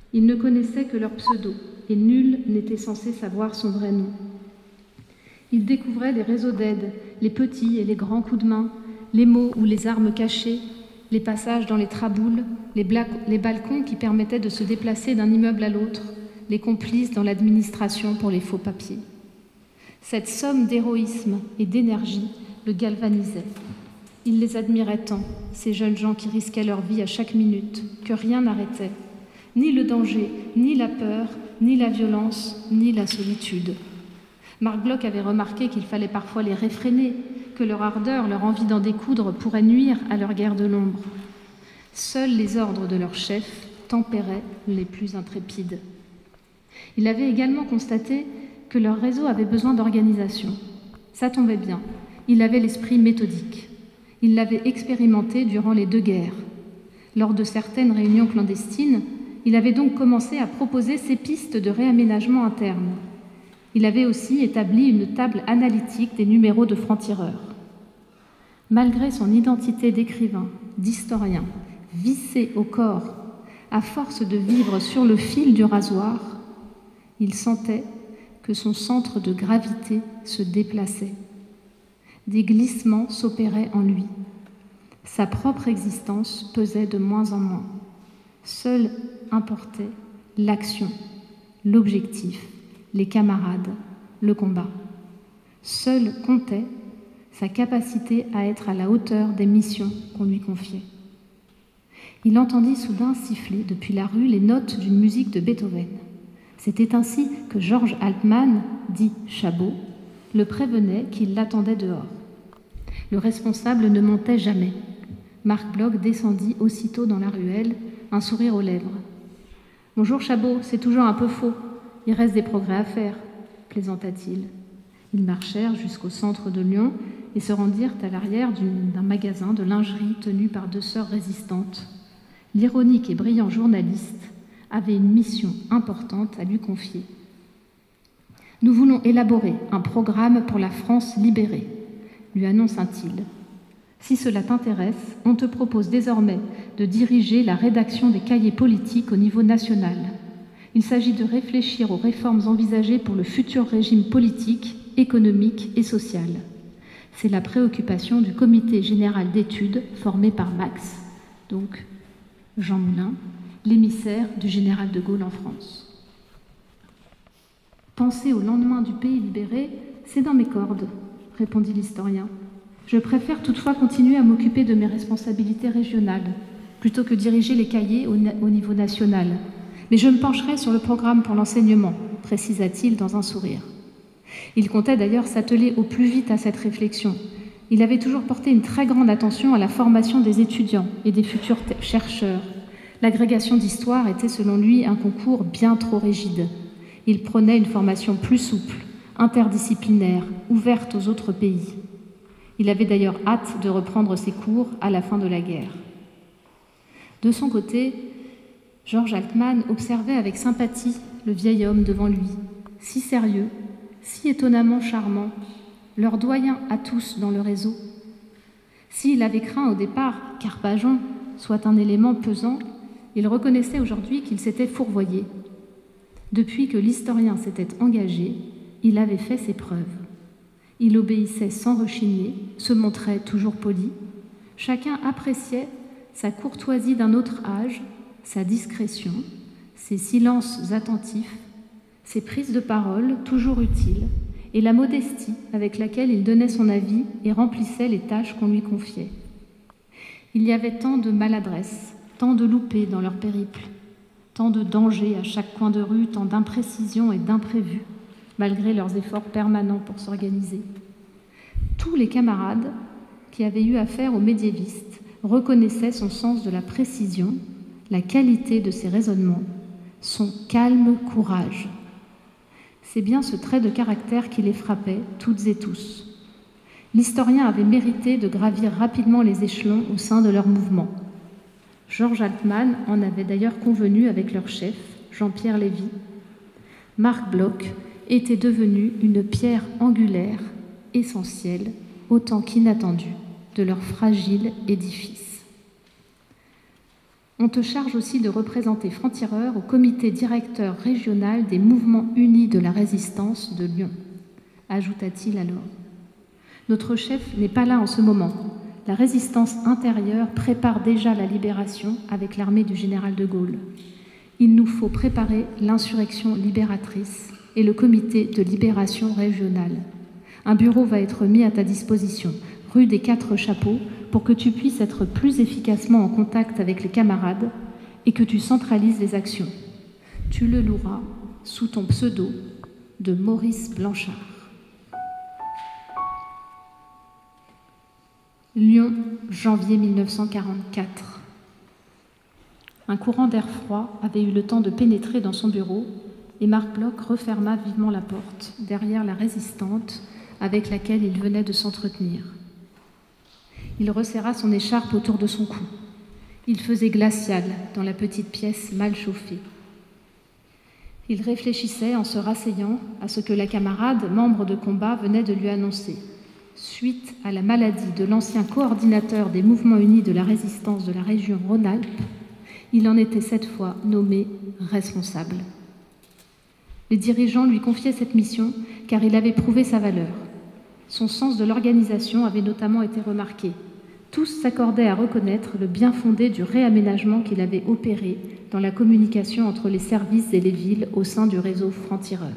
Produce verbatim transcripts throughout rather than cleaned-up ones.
Ils ne connaissaient que leur pseudo, et nul n'était censé savoir son vrai nom. Ils découvraient les réseaux d'aide, les petits et les grands coups de main, les mots ou les armes cachées, les passages dans les traboules, les, les balcons qui permettaient de se déplacer d'un immeuble à l'autre, les complices dans l'administration pour les faux papiers. Cette somme d'héroïsme et d'énergie le galvanisait. Il les admirait tant, ces jeunes gens qui risquaient leur vie à chaque minute, que rien n'arrêtait, ni le danger, ni la peur, ni la violence, ni la solitude. Marc Bloch avait remarqué qu'il fallait parfois les réfréner, que leur ardeur, leur envie d'en découdre pourrait nuire à leur guerre de l'ombre. Seuls les ordres de leur chef tempéraient les plus intrépides. Il avait également constaté que leur réseau avait besoin d'organisation. Ça tombait bien, il avait l'esprit méthodique. Il l'avait expérimenté durant les deux guerres. Lors de certaines réunions clandestines, il avait donc commencé à proposer ses pistes de réaménagement interne. Il avait aussi établi une table analytique des numéros de francs-tireurs. Malgré son identité d'écrivain, d'historien, vissé au corps, à force de vivre sur le fil du rasoir, il sentait que son centre de gravité se déplaçait. Des glissements s'opéraient en lui. Sa propre existence pesait de moins en moins. Seul importait l'action, l'objectif, les camarades, le combat. Seul comptait sa capacité à être à la hauteur des missions qu'on lui confiait. Il entendit soudain siffler depuis la rue les notes d'une musique de Beethoven. C'était ainsi que Georges Altman, dit Chabot, le prévenait qu'il l'attendait dehors. Le responsable ne montait jamais. Marc Bloch descendit aussitôt dans la ruelle, un sourire aux lèvres. « Bonjour Chabot, c'est toujours un peu faux. Il reste des progrès à faire, » plaisanta-t-il. Ils marchèrent jusqu'au centre de Lyon et se rendirent à l'arrière d'un magasin de lingerie tenu par deux sœurs résistantes. L'ironique et brillant journaliste avait une mission importante à lui confier. « Nous voulons élaborer un programme pour la France libérée, » lui annonça-t-il. « Si cela t'intéresse, on te propose désormais de diriger la rédaction des cahiers politiques au niveau national. Il s'agit de réfléchir aux réformes envisagées pour le futur régime politique, économique et social. C'est la préoccupation du comité général d'études formé par Max, donc Jean Moulin, l'émissaire du général de Gaulle en France. Penser au lendemain du pays libéré, c'est dans mes cordes, répondit l'historien. Je préfère toutefois continuer à m'occuper de mes responsabilités régionales, plutôt que diriger les cahiers au, au niveau national. Mais je me pencherai sur le programme pour l'enseignement, précisa-t-il dans un sourire. Il comptait d'ailleurs s'atteler au plus vite à cette réflexion. Il avait toujours porté une très grande attention à la formation des étudiants et des futurs chercheurs. L'agrégation d'histoire était selon lui un concours bien trop rigide. Il prônait une formation plus souple, interdisciplinaire, ouverte aux autres pays. Il avait d'ailleurs hâte de reprendre ses cours à la fin de la guerre. De son côté, Georges Altman observait avec sympathie le vieil homme devant lui, si sérieux, si étonnamment charmant, leur doyen à tous dans le réseau. S'il avait craint au départ qu'Arpajon soit un élément pesant, il reconnaissait aujourd'hui qu'il s'était fourvoyé. Depuis que l'historien s'était engagé, il avait fait ses preuves. Il obéissait sans rechigner, se montrait toujours poli. Chacun appréciait sa courtoisie d'un autre âge, sa discrétion, ses silences attentifs, ses prises de parole toujours utiles, et la modestie avec laquelle il donnait son avis et remplissait les tâches qu'on lui confiait. Il y avait tant de maladresse, tant de loupés dans leur périple, tant de dangers à chaque coin de rue, tant d'imprécisions et d'imprévus, malgré leurs efforts permanents pour s'organiser. Tous les camarades qui avaient eu affaire aux médiévistes reconnaissaient son sens de la précision, la qualité de ses raisonnements, son calme courage. C'est bien ce trait de caractère qui les frappait, toutes et tous. L'historien avait mérité de gravir rapidement les échelons au sein de leur mouvement. Georges Altman en avait d'ailleurs convenu avec leur chef, Jean-Pierre Lévy. Marc Bloch était devenu une pierre angulaire, essentielle, autant qu'inattendue, de leur fragile édifice. On te charge aussi de représenter franc-tireur au comité directeur régional des mouvements unis de la résistance de Lyon, ajouta-t-il alors. Notre chef n'est pas là en ce moment. La résistance intérieure prépare déjà la libération avec l'armée du général de Gaulle. Il nous faut préparer l'insurrection libératrice et le comité de libération régionale. Un bureau va être mis à ta disposition, rue des Quatre Chapeaux, pour que tu puisses être plus efficacement en contact avec les camarades et que tu centralises les actions. Tu le loueras sous ton pseudo de Maurice Blanchard. Lyon, janvier mille neuf cent quarante-quatre. Un courant d'air froid avait eu le temps de pénétrer dans son bureau et Marc Bloch referma vivement la porte derrière la résistante avec laquelle il venait de s'entretenir. Il resserra son écharpe autour de son cou. Il faisait glacial dans la petite pièce mal chauffée. Il réfléchissait en se rasseyant à ce que la camarade, membre de combat, venait de lui annoncer. Suite à la maladie de l'ancien coordinateur des mouvements unis de la résistance de la région Rhône-Alpes, il en était cette fois nommé responsable. Les dirigeants lui confiaient cette mission car il avait prouvé sa valeur. Son sens de l'organisation avait notamment été remarqué. Tous s'accordaient à reconnaître le bien fondé du réaménagement qu'il avait opéré dans la communication entre les services et les villes au sein du réseau franc-tireur.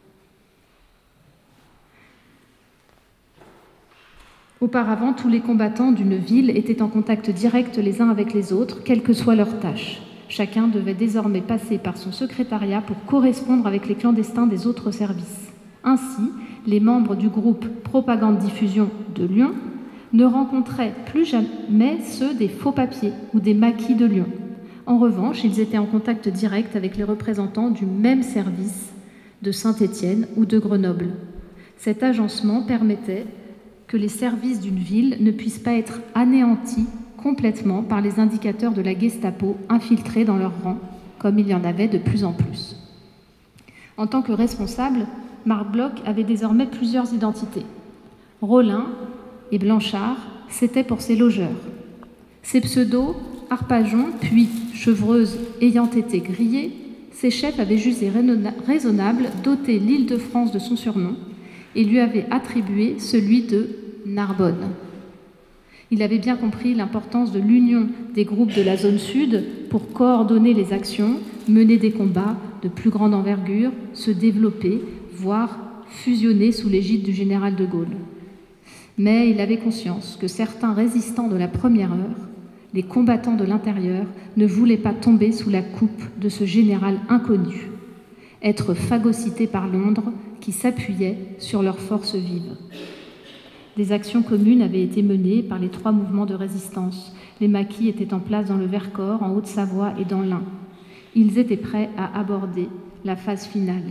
Auparavant, tous les combattants d'une ville étaient en contact direct les uns avec les autres, quelle que soit leur tâche. Chacun devait désormais passer par son secrétariat pour correspondre avec les clandestins des autres services. Ainsi, les membres du groupe Propagande-Diffusion de Lyon ne rencontraient plus jamais ceux des faux papiers ou des maquis de Lyon. En revanche, ils étaient en contact direct avec les représentants du même service de Saint-Étienne ou de Grenoble. Cet agencement permettait que les services d'une ville ne puissent pas être anéantis complètement par les indicateurs de la Gestapo infiltrés dans leurs rangs, comme il y en avait de plus en plus. En tant que responsable, Marc Bloch avait désormais plusieurs identités. Rollin et Blanchard, c'était pour ses logeurs. Ses pseudos, Arpajon, puis Chevreuse, ayant été grillés, ses chefs avaient jugé raisonnable d'ôter l'Île-de-France de son surnom et lui avaient attribué celui de Narbonne. Il avait bien compris l'importance de l'union des groupes de la zone sud pour coordonner les actions, mener des combats de plus grande envergure, se développer, voire fusionner sous l'égide du général de Gaulle. Mais il avait conscience que certains résistants de la première heure, les combattants de l'intérieur, ne voulaient pas tomber sous la coupe de ce général inconnu, être phagocytés par Londres qui s'appuyait sur leurs forces vives. Des actions communes avaient été menées par les trois mouvements de résistance. Les maquis étaient en place dans le Vercors, en Haute-Savoie et dans l'Ain. Ils étaient prêts à aborder la phase finale.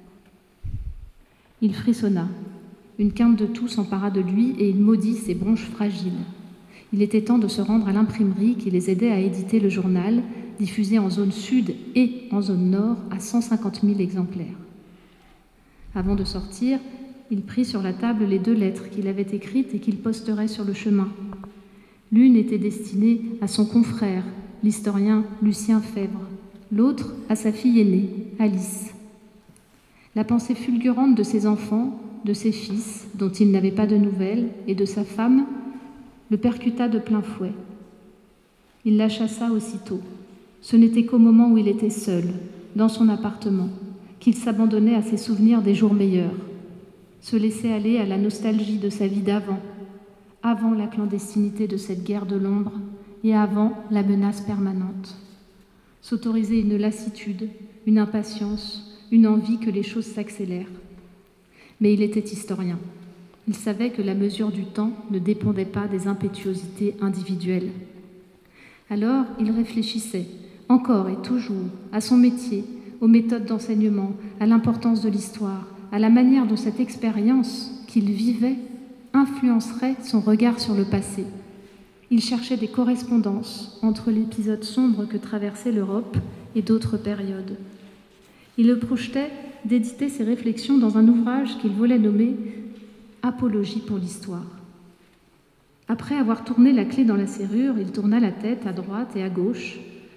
Il frissonna. Une quinte de toux s'empara de lui et il maudit ses bronches fragiles. Il était temps de se rendre à l'imprimerie qui les aidait à éditer le journal, diffusé en zone sud et en zone nord à cent cinquante mille exemplaires. Avant de sortir, il prit sur la table les deux lettres qu'il avait écrites et qu'il posterait sur le chemin. L'une était destinée à son confrère, l'historien Lucien Febvre, l'autre à sa fille aînée, Alice. La pensée fulgurante de ses enfants, de ses fils, dont il n'avait pas de nouvelles, et de sa femme, le percuta de plein fouet. Il la chassa aussitôt. Ce n'était qu'au moment où il était seul, dans son appartement, qu'il s'abandonnait à ses souvenirs des jours meilleurs, se laisser aller à la nostalgie de sa vie d'avant, avant la clandestinité de cette guerre de l'ombre et avant la menace permanente. S'autoriser une lassitude, une impatience, une envie que les choses s'accélèrent. Mais il était historien. Il savait que la mesure du temps ne dépendait pas des impétuosités individuelles. Alors, il réfléchissait, encore et toujours, à son métier, aux méthodes d'enseignement, à l'importance de l'histoire, à la manière dont cette expérience qu'il vivait influencerait son regard sur le passé. Il cherchait des correspondances entre l'épisode sombre que traversait l'Europe et d'autres périodes. Il le projetait d'éditer ses réflexions dans un ouvrage qu'il voulait nommer « Apologie pour l'histoire ». Après avoir tourné la clé dans la serrure, il tourna la tête à droite et à gauche,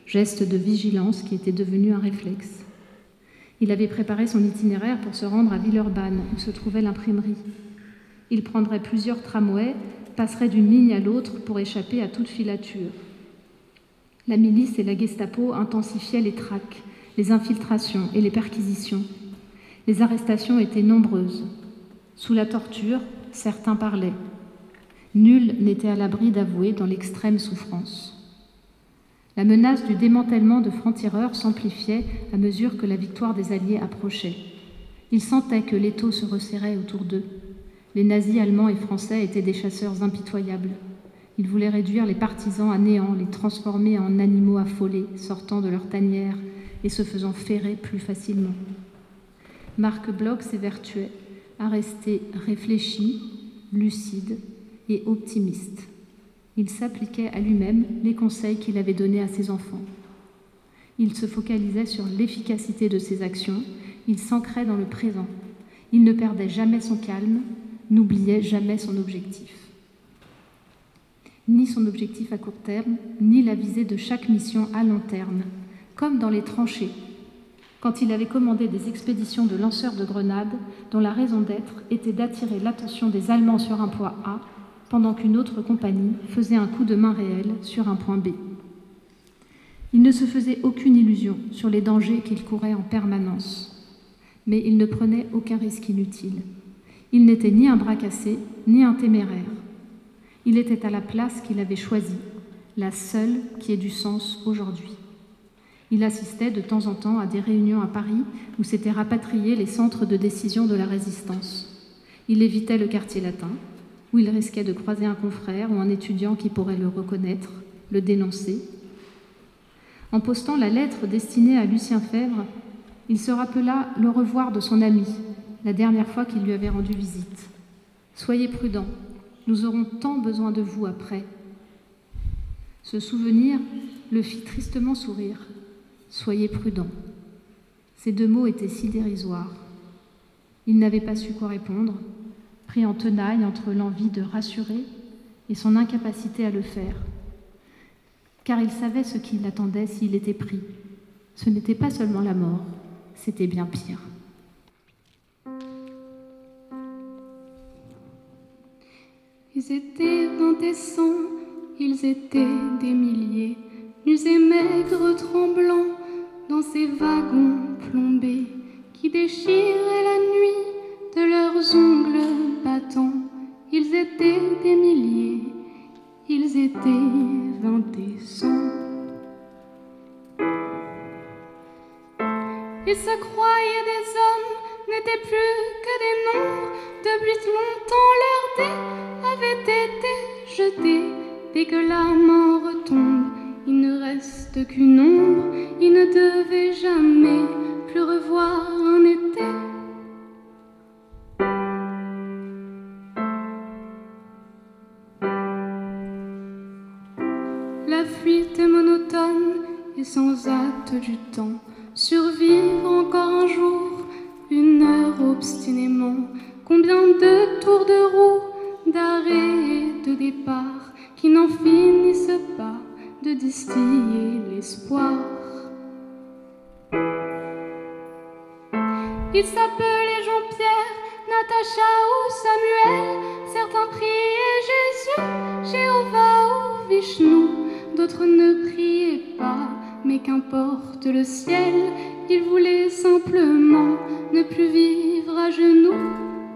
geste de vigilance qui était devenu un réflexe. Il avait préparé son itinéraire pour se rendre à Villeurbanne, où se trouvait l'imprimerie. Il prendrait plusieurs tramways, passerait d'une ligne à l'autre pour échapper à toute filature. La milice et la Gestapo intensifiaient les traques, les infiltrations et les perquisitions. Les arrestations étaient nombreuses. Sous la torture, certains parlaient. Nul n'était à l'abri d'avouer dans l'extrême souffrance. La menace du démantèlement de francs-tireurs s'amplifiait à mesure que la victoire des Alliés approchait. Ils sentaient que l'étau se resserrait autour d'eux. Les nazis allemands et français étaient des chasseurs impitoyables. Ils voulaient réduire les partisans à néant, les transformer en animaux affolés, sortant de leur tanière et se faisant ferrer plus facilement. Marc Bloch s'évertuait à rester réfléchi, lucide et optimiste. Il s'appliquait à lui-même les conseils qu'il avait donnés à ses enfants. Il se focalisait sur l'efficacité de ses actions, il s'ancrait dans le présent. Il ne perdait jamais son calme, n'oubliait jamais son objectif. Ni son objectif à court terme, ni la visée de chaque mission à long terme, comme dans les tranchées, quand il avait commandé des expéditions de lanceurs de grenades dont la raison d'être était d'attirer l'attention des Allemands sur un point A, pendant qu'une autre compagnie faisait un coup de main réel sur un point B. Il ne se faisait aucune illusion sur les dangers qu'il courait en permanence, mais il ne prenait aucun risque inutile. Il n'était ni un bras cassé, ni un téméraire. Il était à la place qu'il avait choisie, la seule qui ait du sens aujourd'hui. Il assistait de temps en temps à des réunions à Paris où s'étaient rapatriés les centres de décision de la résistance. Il évitait le quartier latin, où il risquait de croiser un confrère ou un étudiant qui pourrait le reconnaître, le dénoncer. En postant la lettre destinée à Lucien Febvre, il se rappela le revoir de son ami, la dernière fois qu'il lui avait rendu visite. « Soyez prudents, nous aurons tant besoin de vous après. » Ce souvenir le fit tristement sourire. « Soyez prudents. » Ces deux mots étaient si dérisoires. Il n'avait pas su quoi répondre, pris en tenaille entre l'envie de rassurer et son incapacité à le faire. Car il savait ce qui l'attendait s'il était pris. Ce n'était pas seulement la mort, c'était bien pire. Ils étaient vingt et cent, ils étaient des milliers, nus et maigres, tremblants, dans ces wagons plombés qui déchiraient la nuit de leurs ongles battants. Ils étaient des milliers, ils étaient vingt et cent. Ils se croyaient des hommes, n'étaient plus que des nombres. Depuis longtemps leur dé avait été jeté. Dès que la main retombe, il ne reste qu'une ombre. Ils ne devaient jamais plus revoir un été. La fuite est monotone et sans hâte du temps. Survivre encore un jour, une heure obstinément. Combien de tours de roue, d'arrêt et de départ qui n'en finissent pas de distiller l'espoir. Ils s'appelaient Jean-Pierre, Natacha ou Samuel. Certains priaient Jésus, Jéhovah ou Vishnu. D'autres ne priaient pas, mais qu'importe le ciel. Ils voulaient simplement ne plus vivre à genoux.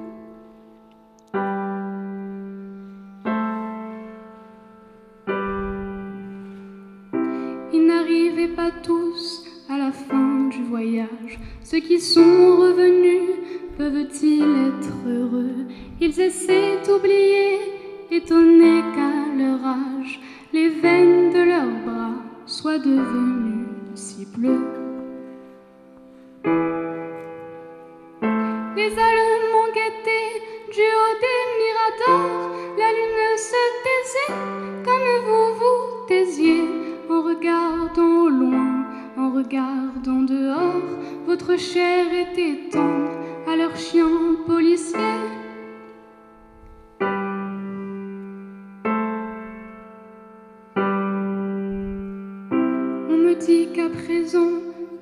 Ils n'arrivaient pas tous à la fin du voyage. Ceux qui sont revenus peuvent-ils être heureux? Ils essaient d'oublier, étonnés qu'à leur âge, les veines de leurs bras soient devenues si bleues. Les Allemands guettaient du haut des miradors. La lune se taisait comme vous vous taisiez, en regardant au loin, en regardant dehors. Votre chair était tendre à leurs chiens policiers.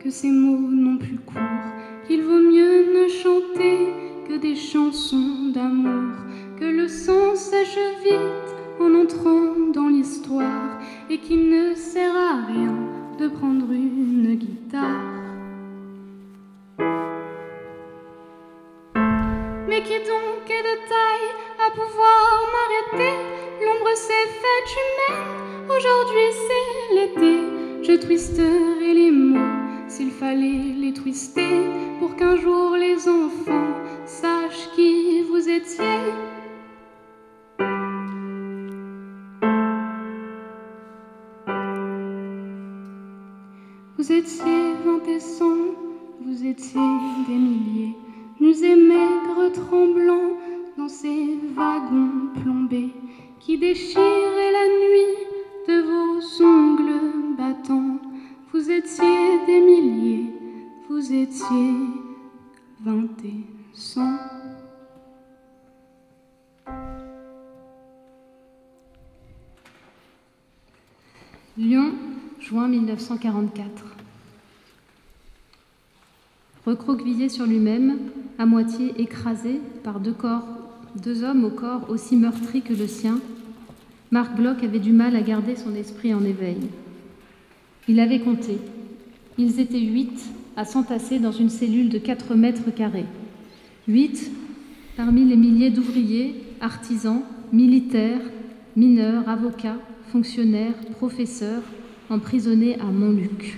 que ces mots n'ont plus cours, qu'il vaut mieux ne chanter que des chansons d'amour, que le sang sèche vite en entrant dans l'histoire, et qu'il ne sert à rien de prendre une guitare. Mais qui donc est de taille à pouvoir m'arrêter? L'ombre s'est faite humaine, aujourd'hui c'est l'été. Je twisterai les mots s'il fallait les twister, pour qu'un jour les enfants sachent qui vous étiez. Vous étiez vingt et cent, vous étiez des milliers, nus et maigres tremblants dans ces wagons plombés qui déchiraient la nuit de vos ongles battants. Vous étiez des milliers, vous étiez vingt et cent. Lyon, juin mille neuf cent quarante-quatre. Recroquevillé sur lui-même, à moitié écrasé par deux corps, deux hommes au corps aussi meurtri que le sien, Marc Bloch avait du mal à garder son esprit en éveil. Il avait compté. Ils étaient huit à s'entasser dans une cellule de quatre mètres carrés. Huit parmi les milliers d'ouvriers, artisans, militaires, mineurs, avocats, fonctionnaires, professeurs, emprisonnés à Montluc.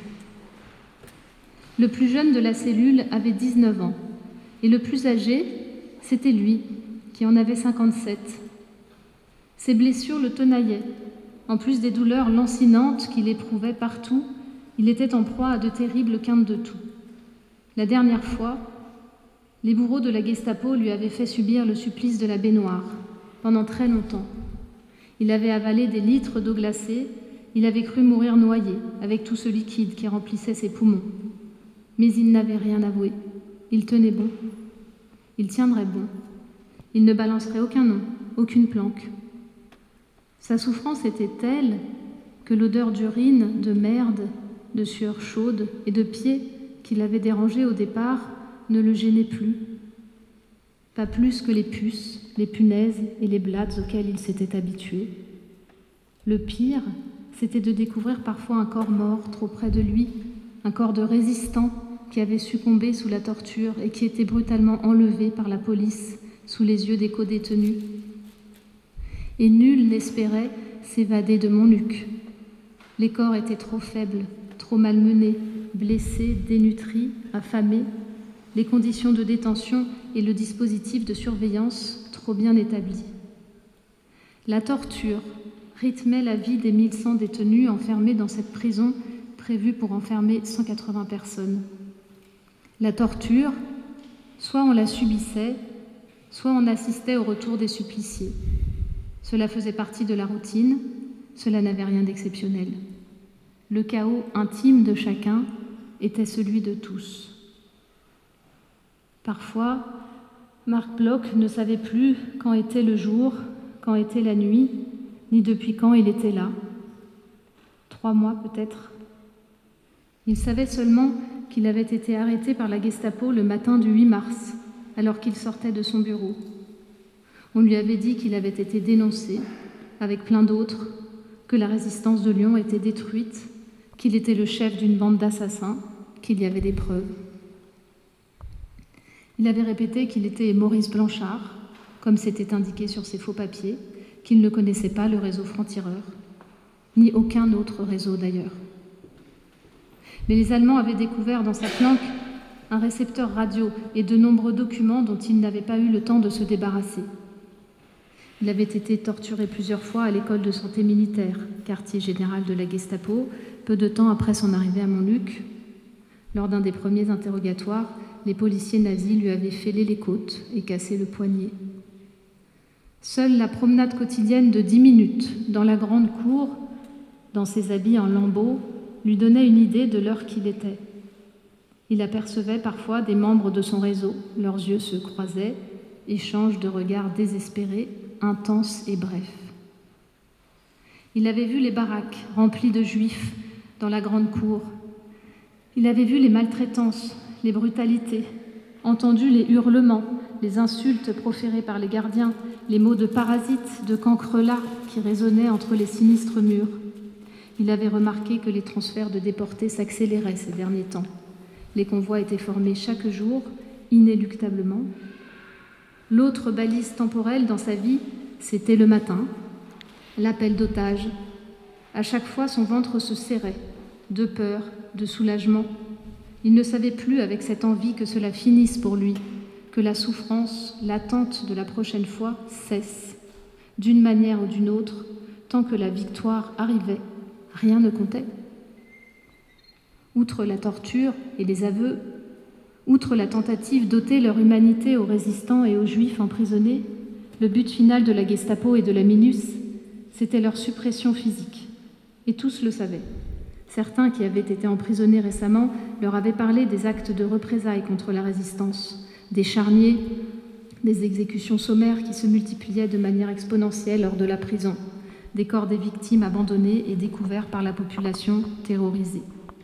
Le plus jeune de la cellule avait dix-neuf ans, et le plus âgé, c'était lui, qui en avait cinquante-sept. Ses blessures le tenaillaient. En plus des douleurs lancinantes qu'il éprouvait partout, il était en proie à de terribles quintes de toux. La dernière fois, les bourreaux de la Gestapo lui avaient fait subir le supplice de la baignoire, pendant très longtemps. Il avait avalé des litres d'eau glacée, il avait cru mourir noyé, avec tout ce liquide qui remplissait ses poumons. Mais il n'avait rien avoué. Il tenait bon. Il tiendrait bon. Il ne balancerait aucun nom, aucune planque. Sa souffrance était telle que l'odeur d'urine, de merde, de sueur chaude et de pieds qui l'avaient dérangé au départ ne le gênait plus. Pas plus que les puces, les punaises et les blattes auxquelles il s'était habitué. Le pire, c'était de découvrir parfois un corps mort trop près de lui, un corps de résistant qui avait succombé sous la torture et qui était brutalement enlevé par la police sous les yeux des co-détenus. Et nul n'espérait s'évader de Montluc. Les corps étaient trop faibles, trop malmenés, blessés, dénutris, affamés, les conditions de détention et le dispositif de surveillance trop bien établis. La torture rythmait la vie des mille cent détenus enfermés dans cette prison prévue pour enfermer cent quatre-vingts personnes. La torture, soit on la subissait, soit on assistait au retour des suppliciés. Cela faisait partie de la routine, cela n'avait rien d'exceptionnel. Le chaos intime de chacun était celui de tous. Parfois, Marc Bloch ne savait plus quand était le jour, quand était la nuit, ni depuis quand il était là. Trois mois peut-être. Il savait seulement qu'il avait été arrêté par la Gestapo le matin du huit mars, alors qu'il sortait de son bureau. On lui avait dit qu'il avait été dénoncé, avec plein d'autres, que la résistance de Lyon était détruite, qu'il était le chef d'une bande d'assassins, qu'il y avait des preuves. Il avait répété qu'il était Maurice Blanchard, comme c'était indiqué sur ses faux papiers, qu'il ne connaissait pas le réseau franc-tireur, ni aucun autre réseau d'ailleurs. Mais les Allemands avaient découvert dans sa planque un récepteur radio et de nombreux documents dont ils n'avaient pas eu le temps de se débarrasser. Il avait été torturé plusieurs fois à l'école de santé militaire, quartier général de la Gestapo, peu de temps après son arrivée à Montluc. Lors d'un des premiers interrogatoires, les policiers nazis lui avaient fêlé les côtes et cassé le poignet. Seule la promenade quotidienne de dix minutes dans la grande cour, dans ses habits en lambeaux, lui donnait une idée de l'heure qu'il était. Il apercevait parfois des membres de son réseau, leurs yeux se croisaient, échange de regards désespérés, intenses et brefs. Il avait vu les baraques remplies de juifs dans la grande cour. Il avait vu les maltraitances, les brutalités, entendu les hurlements, les insultes proférées par les gardiens, les mots de parasites, de cancrelats qui résonnaient entre les sinistres murs. Il avait remarqué que les transferts de déportés s'accéléraient ces derniers temps. Les convois étaient formés chaque jour, inéluctablement. L'autre balise temporelle dans sa vie, c'était le matin, l'appel d'otages. À chaque fois, son ventre se serrait, de peur, de soulagement. Il ne savait plus avec cette envie que cela finisse pour lui, que la souffrance, l'attente de la prochaine fois cesse, d'une manière ou d'une autre, tant que la victoire arrivait, rien ne comptait. Outre la torture et les aveux, outre la tentative d'ôter leur humanité aux résistants et aux juifs emprisonnés, le but final de la Gestapo et de la Minus, c'était leur suppression physique. Et tous le savaient. Certains qui avaient été emprisonnés récemment leur avaient parlé des actes de représailles contre la résistance, des charniers, des exécutions sommaires qui se multipliaient de manière exponentielle hors de la prison, des corps des victimes abandonnés et découverts par la population terrorisée.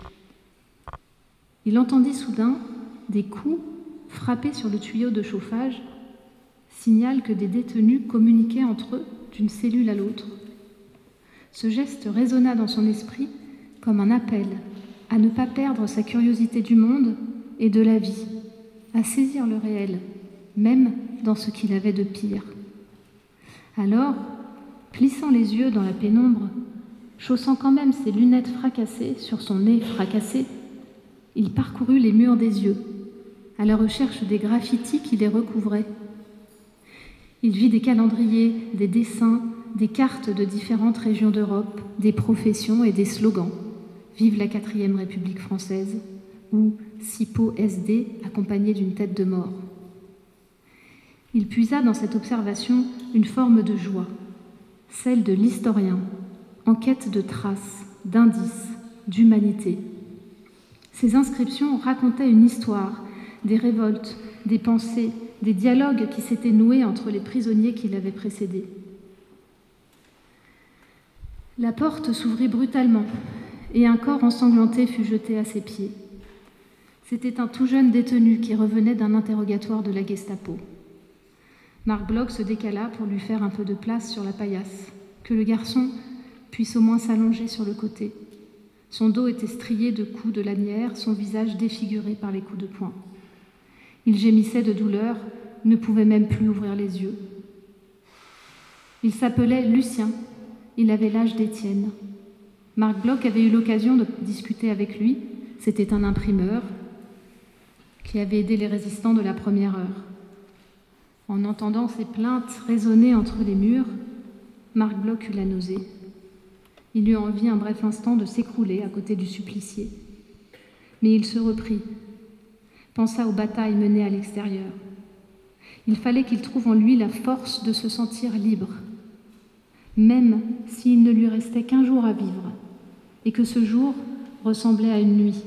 Il entendit soudain des coups frappés sur le tuyau de chauffage, signal que des détenus communiquaient entre eux d'une cellule à l'autre. Ce geste résonna dans son esprit comme un appel à ne pas perdre sa curiosité du monde et de la vie, à saisir le réel, même dans ce qu'il avait de pire. Alors, plissant les yeux dans la pénombre, chaussant quand même ses lunettes fracassées sur son nez fracassé, il parcourut les murs des yeux, à la recherche des graffitis qui les recouvraient. Il vit des calendriers, des dessins, des cartes de différentes régions d'Europe, des professions et des slogans. Vive la quatrième République française ou Sipo S D accompagné d'une tête de mort. Il puisa dans cette observation une forme de joie, celle de l'historien, en quête de traces, d'indices, d'humanité. Ces inscriptions racontaient une histoire, des révoltes, des pensées, des dialogues qui s'étaient noués entre les prisonniers qui l'avaient précédé. La porte s'ouvrit brutalement et un corps ensanglanté fut jeté à ses pieds. C'était un tout jeune détenu qui revenait d'un interrogatoire de la Gestapo. Marc Bloch se décala pour lui faire un peu de place sur la paillasse, que le garçon puisse au moins s'allonger sur le côté. Son dos était strié de coups de lanière, son visage défiguré par les coups de poing. Il gémissait de douleur, ne pouvait même plus ouvrir les yeux. Il s'appelait Lucien, il avait l'âge d'Étienne. Marc Bloch avait eu l'occasion de discuter avec lui, c'était un imprimeur qui avait aidé les résistants de la première heure. En entendant ces plaintes résonner entre les murs, Marc Bloch eut la nausée. Il eut envie un bref instant de s'écrouler à côté du supplicié. Mais il se reprit, pensa aux batailles menées à l'extérieur. Il fallait qu'il trouve en lui la force de se sentir libre, même s'il ne lui restait qu'un jour à vivre, et que ce jour ressemblait à une nuit.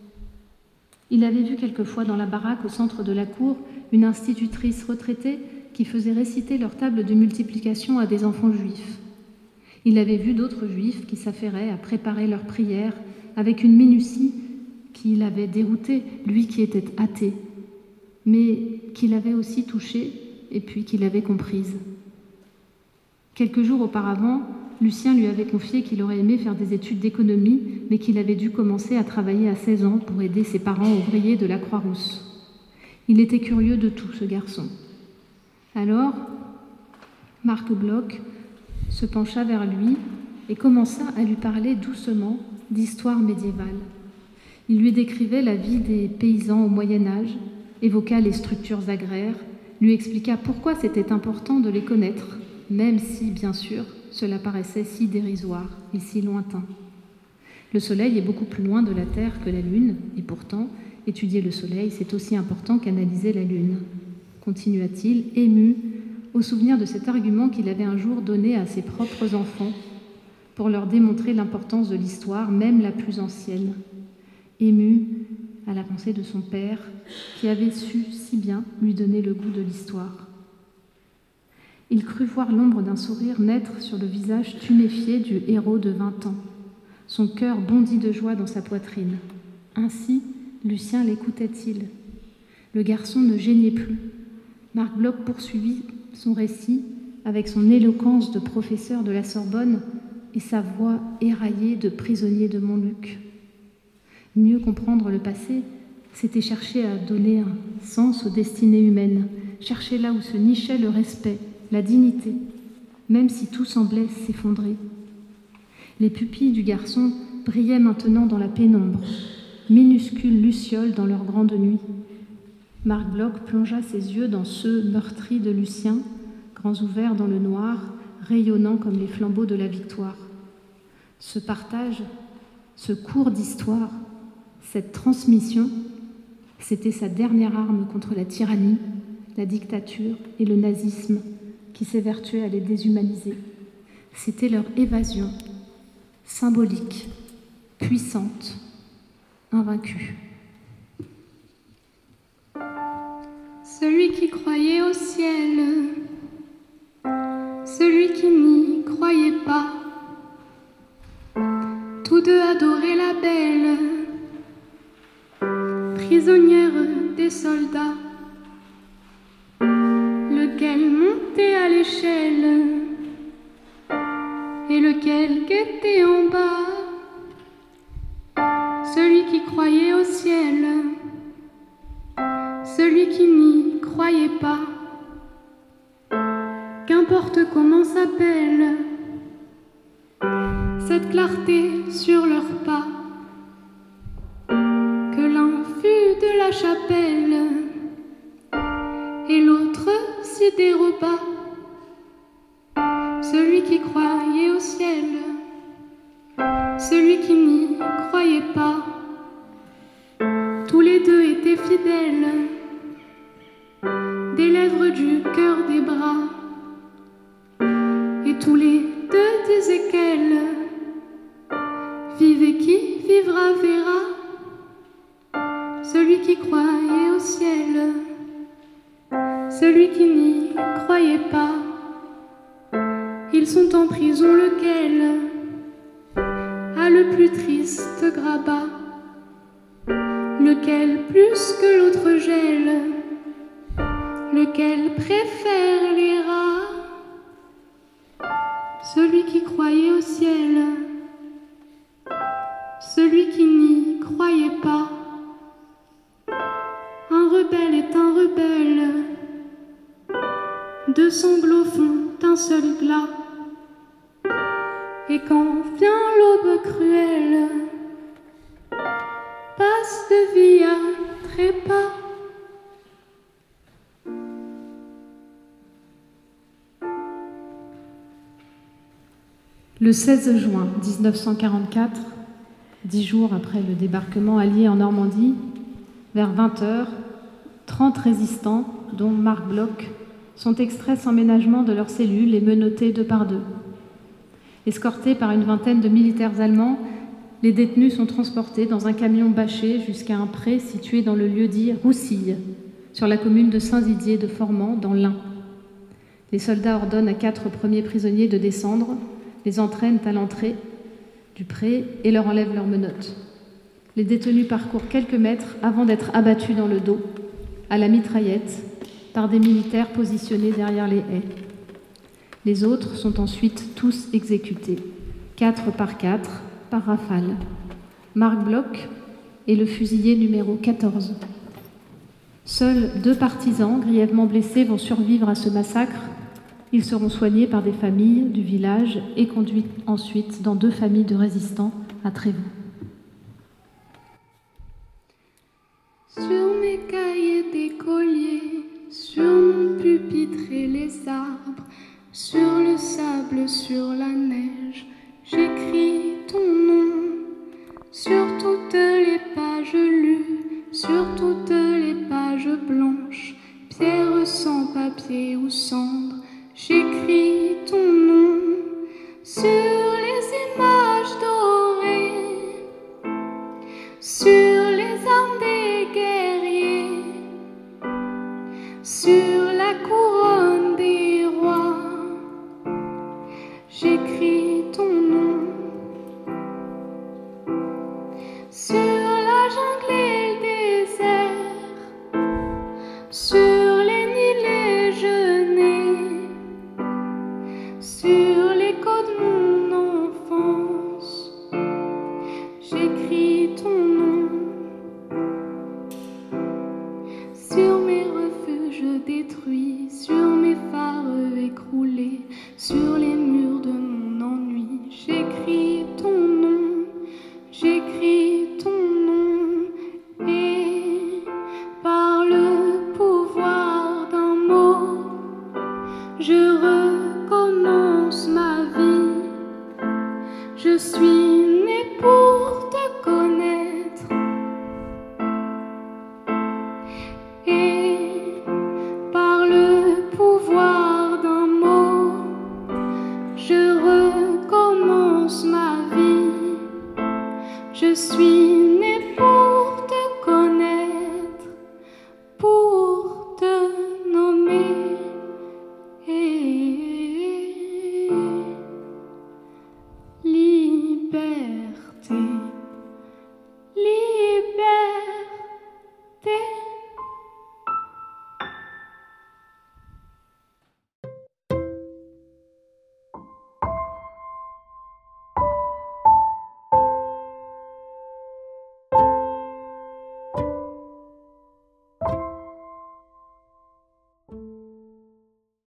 Il avait vu quelquefois dans la baraque au centre de la cour une institutrice retraitée qui faisait réciter leur table de multiplication à des enfants juifs. Il avait vu d'autres juifs qui s'affairaient à préparer leurs prières avec une minutie qui l'avait dérouté, lui qui était athée, mais qui l'avait aussi touchée et puis qui l'avait comprise. Quelques jours auparavant, Lucien lui avait confié qu'il aurait aimé faire des études d'économie, mais qu'il avait dû commencer à travailler à seize ans pour aider ses parents ouvriers de la Croix-Rousse. Il était curieux de tout, ce garçon. Alors, Marc Bloch se pencha vers lui et commença à lui parler doucement d'histoire médiévale. Il lui décrivait la vie des paysans au Moyen-Âge, évoqua les structures agraires, lui expliqua pourquoi c'était important de les connaître, même si, bien sûr, cela paraissait si dérisoire et si lointain. Le Soleil est beaucoup plus loin de la Terre que la Lune, et pourtant, étudier le Soleil, c'est aussi important qu'analyser la Lune, continua-t-il, ému au souvenir de cet argument qu'il avait un jour donné à ses propres enfants pour leur démontrer l'importance de l'histoire, même la plus ancienne. Ému à la pensée de son père, qui avait su si bien lui donner le goût de l'histoire. Il crut voir l'ombre d'un sourire naître sur le visage tuméfié du héros de vingt ans. Son cœur bondit de joie dans sa poitrine. Ainsi, Lucien l'écoutait-il. Le garçon ne gênait plus. Marc Bloch poursuivit son récit avec son éloquence de professeur de la Sorbonne et sa voix éraillée de prisonnier de Montluc. Mieux comprendre le passé, c'était chercher à donner un sens aux destinées humaines, chercher là où se nichait le respect, la dignité, même si tout semblait s'effondrer. Les pupilles du garçon brillaient maintenant dans la pénombre, minuscules lucioles dans leur grande nuit. Marc Bloch plongea ses yeux dans ceux meurtris de Lucien, grands ouverts dans le noir, rayonnants comme les flambeaux de la victoire. Ce partage, ce cours d'histoire, cette transmission, c'était sa dernière arme contre la tyrannie, la dictature et le nazisme qui s'évertuaient à les déshumaniser. C'était leur évasion, symbolique, puissante, invaincue. Celui qui croyait au ciel, celui qui n'y croyait pas, tous deux adoraient la belle, prisonnière des soldats, lequel montait à l'échelle et lequel guettait en bas. Celui qui croyait au ciel, celui qui n'y croyait pas, qu'importe comment s'appelle cette clarté sur leurs pas, que l'un fût de la chapelle et l'autre s'y déroba. Celui qui croyait au ciel, celui qui n'y croyait pas, tous les deux étaient fidèles, des lèvres, du cœur, des bras, et tous les deux disaient qu'elle vivait qui vivra verra. Celui qui croyait au ciel, celui qui n'y croyait pas, ils sont en prison, lequel a le plus triste grabat, lequel plus que l'autre gèle, lequel préfère les rats. Celui qui croyait au ciel, celui qui n'y croyait pas. Un rebelle est un rebelle, deux sanglots font un seul glas. Et quand vient l'aube cruelle, passe de vie à trépas. Le seize juin mille neuf cent quarante-quatre, dix jours après le débarquement allié en Normandie, vers vingt heures, trente résistants, dont Marc Bloch, sont extraits sans ménagement de leurs cellules et menottés deux par deux. Escortés par une vingtaine de militaires allemands, les détenus sont transportés dans un camion bâché jusqu'à un pré situé dans le lieu-dit Roussille, sur la commune de Saint-Didier de Formans, dans l'Ain. Les soldats ordonnent à quatre premiers prisonniers de descendre, les entraînent à l'entrée du pré et leur enlèvent leurs menottes. Les détenus parcourent quelques mètres avant d'être abattus dans le dos, à la mitraillette, par des militaires positionnés derrière les haies. Les autres sont ensuite tous exécutés, quatre par quatre, par rafale. Marc Bloch est le fusillé numéro quatorze. Seuls deux partisans grièvement blessés vont survivre à ce massacre. Ils seront soignés par des familles du village et conduits ensuite dans deux familles de résistants à Trévoux. Sur mes cahiers d'écolier, sur mon pupitre et les arbres, sur le sable, sur la neige, j'écris ton nom. Sur toutes les pages lues, sur toutes les pages blanches, pierre sans papier ou cendre, j'écris ton nom. Sur les images dorées, sur les armes des guerriers, sur la couronne des rois, j'écris ton nom. Sur la sur les nils genêts, sur l'écho de mon enfance, j'écris ton nom. Sur mes refuges détruits, sur mes phares écroulés, sur les murs de mon ennui, j'écris ton nom, j'écris ton nom, et par le pouvoir d'un mot, je recommence ma vie. Je suis née pour te connaître, et par le pouvoir d'un mot, je recommence ma vie. Je suis née pour te connaître, pour te nommer. Et libère.